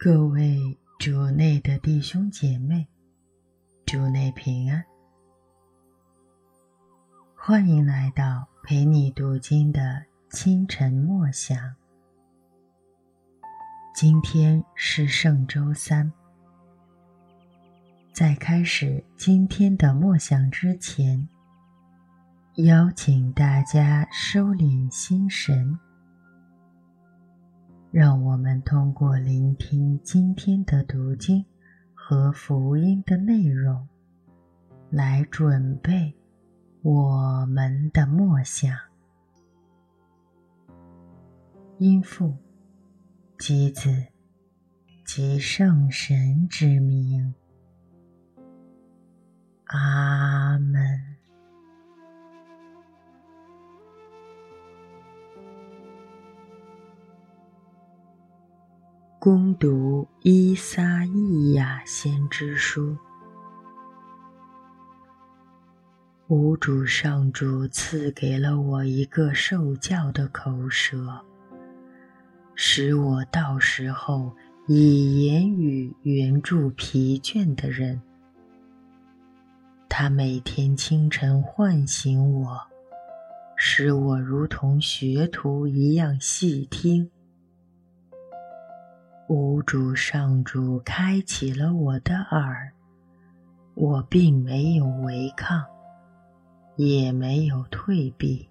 各位主内的弟兄姐妹，主内平安，欢迎来到陪你读经的清晨默想。今天是圣周三，在开始今天的默想之前，邀请大家收敛心神，让我们通过聆听今天的读经和福音的内容，来准备我们的默想。因父及子及圣神之名，阿们。恭读依撒意亚先知书。吾主上主赐给了我一个受教的口舌，使我到时候以言语援助疲倦的人。他每天清晨唤醒我，使我如同学徒一样细听。吾主上主开启了我的耳，我并没有违抗，也没有退避。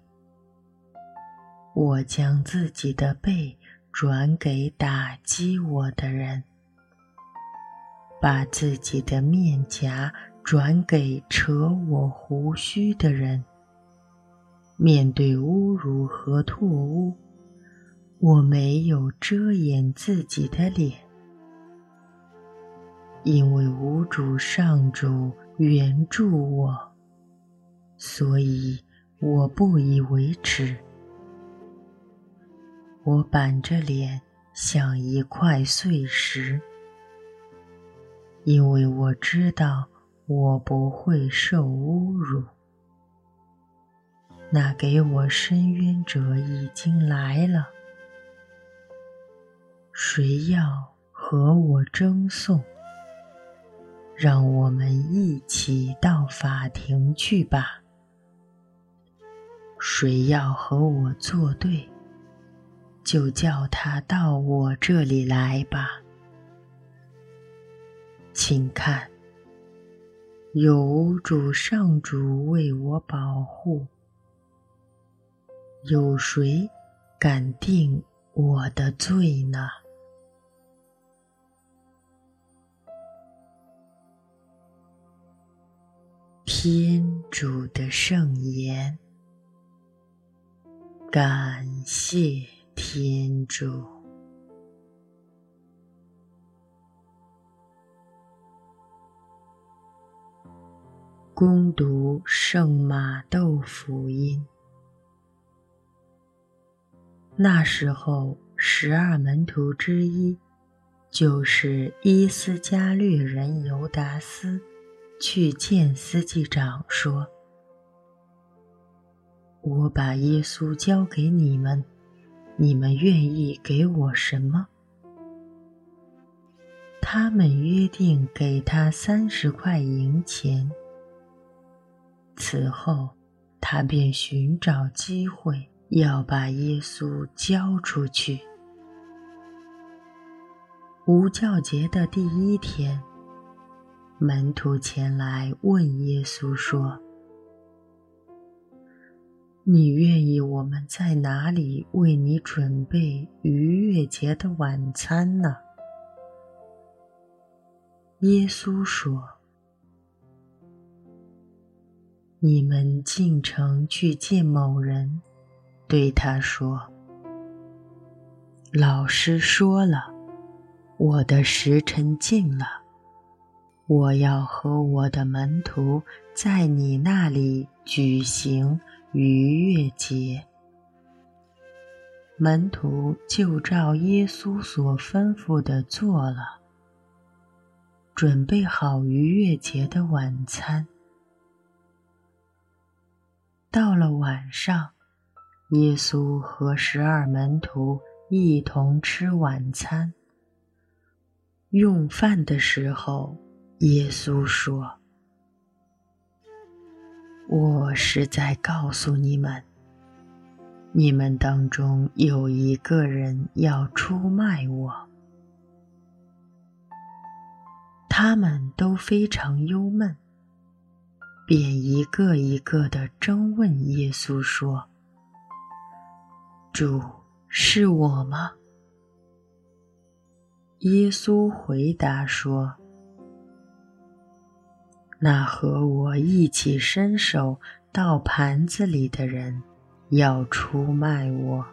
我将自己的背转给打击我的人，把自己的面颊转给扯我胡须的人。面对侮辱和唾污，我没有遮掩自己的脸，因为吾主上主援助我，所以我不以为耻。我板着脸像一块碎石，因为我知道我不会受侮辱。那给我伸冤者已经来了，谁要和我争讼？让我们一起到法庭去吧。谁要和我作对，就叫他到我这里来吧。请看，有吾主上主为我保护，有谁敢定我的罪呢？天主的圣言，感谢天主。恭读圣马窦福音。那时候12门徒之一，就是伊斯加略人犹达斯，去见司祭长说：我把耶稣交给你们，你们愿意给我什么？他们约定给他30块银钱。此后，他便寻找机会，要把耶稣交出去。无教节的第一天，门徒前来问耶稣说：你愿意我们在哪里为你准备逾越节的晚餐呢？耶稣说：你们进城去见某人，对他说：老师说了，我的时辰近了，我要和我的门徒在你那里举行逾越节。门徒就照耶稣所吩咐的做了，准备好逾越节的晚餐。到了晚上，耶稣和12门徒一同吃晚餐。 用饭的时候，耶稣说：我实在告诉你们，你们当中有一个人要出卖我。他们都非常忧闷，便一个一个地争问耶稣说：主，是我吗？耶稣回答说：那和我一起伸手到盘子里的人要出卖我。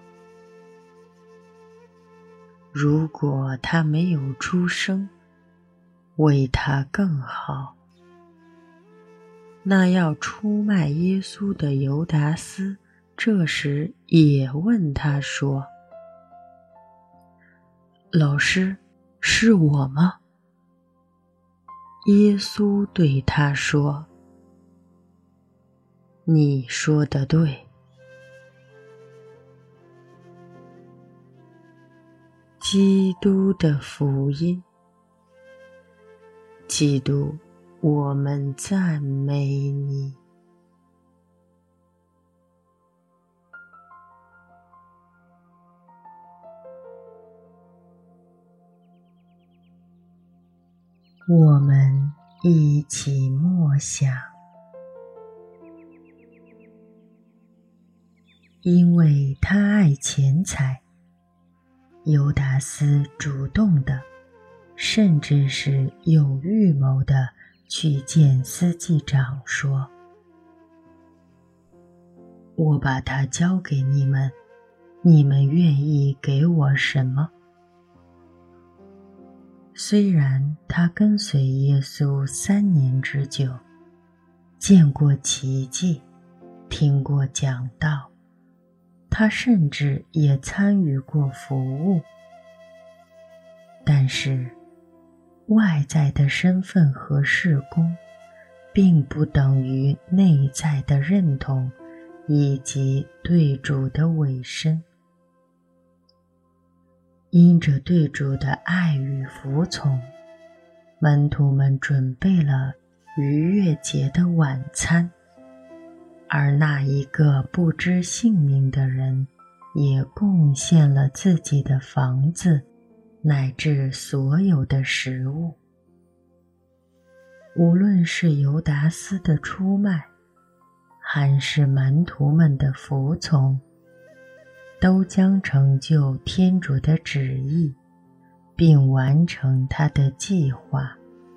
如果他没有出声，为他更好。那要出卖耶稣的犹达斯这时也问他说：老师，是我吗？耶稣对他说：你说得对。基督的福音。基督，我们赞美你。我们一起默想。因为他爱钱财，犹达斯主动的，甚至是有预谋的去见司祭长说：我把它交给你们，你们愿意给我什么？虽然他跟随耶稣3年之久，见过奇迹，听过讲道，他甚至也参与过服务，但是外在的身份和事工并不等于内在的认同以及对主的委身。因着对主的爱与服从，门徒们准备了逾越节的晚餐，而那一个不知姓名的人也贡献了自己的房子乃至所有的食物。无论是犹达斯的出卖，还是门徒们的服从，都将成就天主的旨意，并完成他的计划。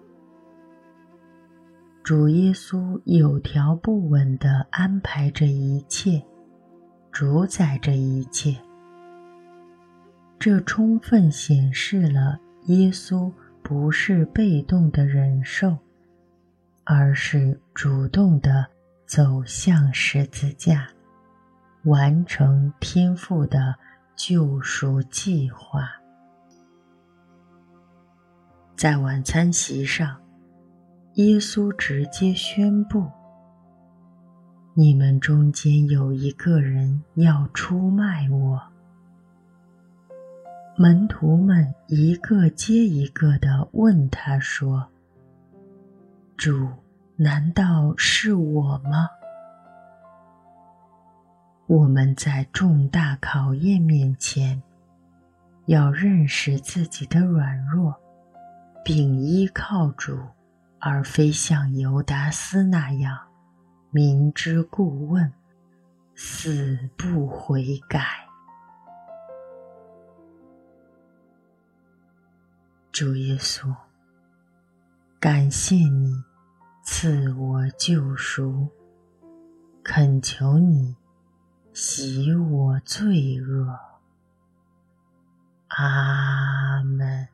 主耶稣有条不紊地安排着一切，主宰着一切。这充分显示了耶稣不是被动的忍受，而是主动地走向十字架，完成天父的救赎计划。在晚餐席上，耶稣直接宣布：你们中间有一个人要出卖我。门徒们一个接一个地问他说：主，难道是我吗？我们在重大考验面前，要认识自己的软弱，并依靠主，而非像犹达斯那样明知故问，死不悔改。主耶稣，感谢你赐我救赎，恳求你洗我罪恶。阿们。